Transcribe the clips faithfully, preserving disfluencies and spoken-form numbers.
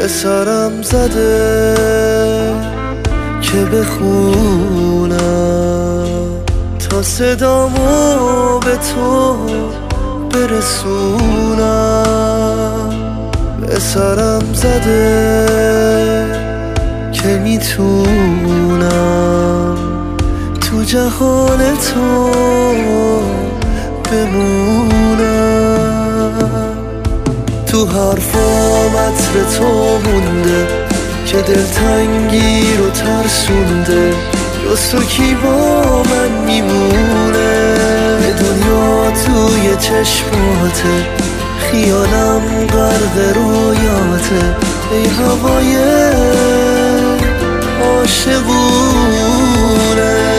به سرم زده که بخونم تا صدامو به تو برسونم. به سرم زده که میتونم تو جهان تو بمونم. تو حرفام عطر تو مونده که دلتنگی رو ترسونده. جز تو کی با من میمونه؟ دنیا توی چشماته، خیالم غرق رویاته. ای هوای عاشقونه.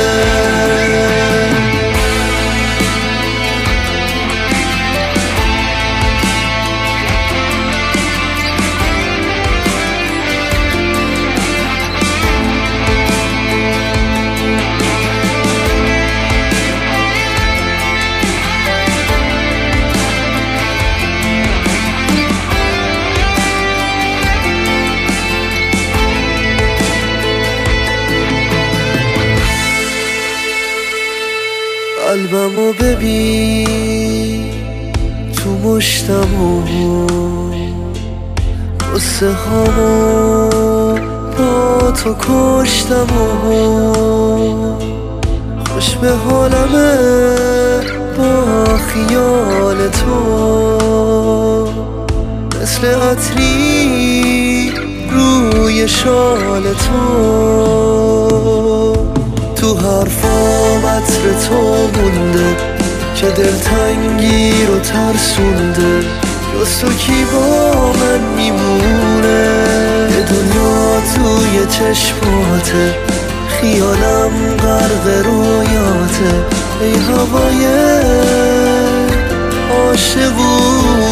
قلبمو ببین تو مشتمو، قصه هامو با تو کشتمو. خوش به حالمه با خیال تو، مثل عطری روی شال تو. تو حرفام عطر تو مونده که دلتنگی رو ترسونده. جز تو کی با من میمونه؟ دنیا توی چشماته، خیالم غرق رویاته. ای هوای عاشقون.